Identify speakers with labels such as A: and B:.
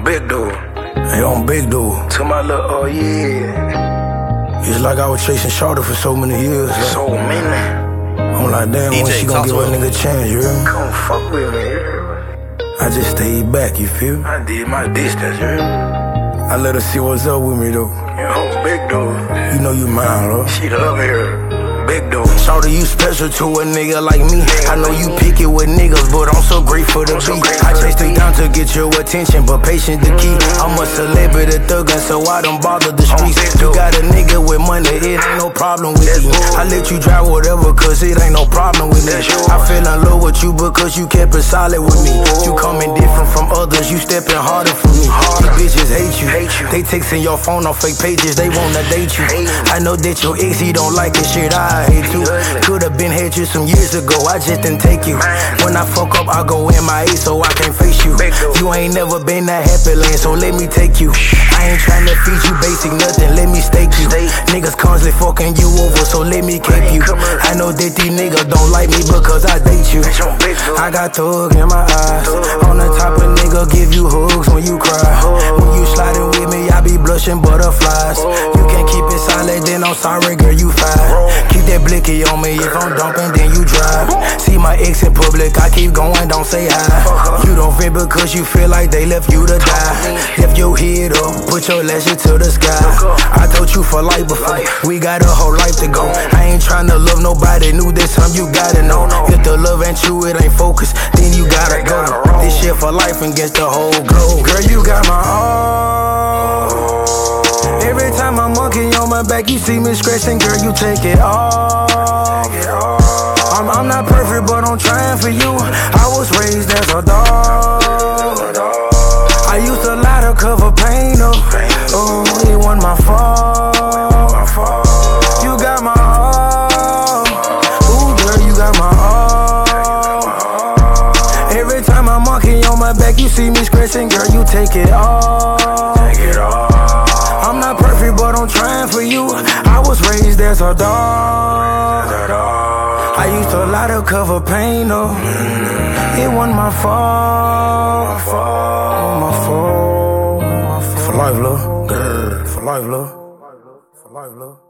A: big dude.
B: Hey, on big dude.
A: To my little, oh yeah.
B: It's like I was chasing Shorty for so many years. Like,
A: So many.
B: I'm like, damn, when she gon' give a nigga a chance, you hear me?
A: Come fuck with me,
B: I just stayed back, you feel me?
A: I did my distance, you
B: I let her see what's up with me, though.
A: Yo, big dude.
B: You know you mine, bro.
A: She love here. Big dude.
B: Shorty, you special to a nigga like me. I know you pick it with niggas, but I'm so grateful to be. I chased it down to get your attention, but patience the key. I'm a celebrity thuggin', so I don't bother the streets. You got a nigga with money, it ain't no problem with me. I let you drive whatever, cause it ain't no problem with me. I fell in love with you because you kept it solid with me. You coming different from others, you stepping harder for me. These bitches hate you. They texting your phone on fake pages, they wanna date you. I know that your ex, he don't like it, shit, I hate you. Could've been had you some years ago, I just didn't take you. When I fuck up, I go MIA so I can't face you. You ain't never been that happy land, so let me take you. I ain't tryna feed you basic nothing, let me stake you. Niggas constantly fucking you over, so let me cape you. I know that these niggas don't like me because I date you. I got thug in my eyes, on the top of nigga give you hugs when you cry. When you sliding with me, I be blushing butterflies. You can't keep it silent, then I'm sorry girl, you fine. Keep that blicky on me, if I'm dumping then you drive. See my ex in public, I keep going, don't say hi. You don't vent because you feel like they left you to die. Lift your head up, put your lashes to the sky. I told you for life before, we got a whole life to go. I ain't tryna love nobody new, this time you gotta know. If the love ain't true, it ain't focused, then you gotta go. This shit for life against the whole globe. Girl, you got my all. Every time I'm monkey on my back, you see me scratching, girl, you take it off. I'm not perfect, but I'm trying for you. I was raised as a dog. I used to lie to cover pain up. Oh, it wasn't my fault. You got my all. Ooh, girl, you got my all. Every time I'm monkey on my back, you see me scratching, girl, you take it off. I'm not perfect, but I'm trying for you. I was raised as a dog. I used to lie to cover pain up. It wasn't my fault. My fault. For life, love. For life, love. For life, love.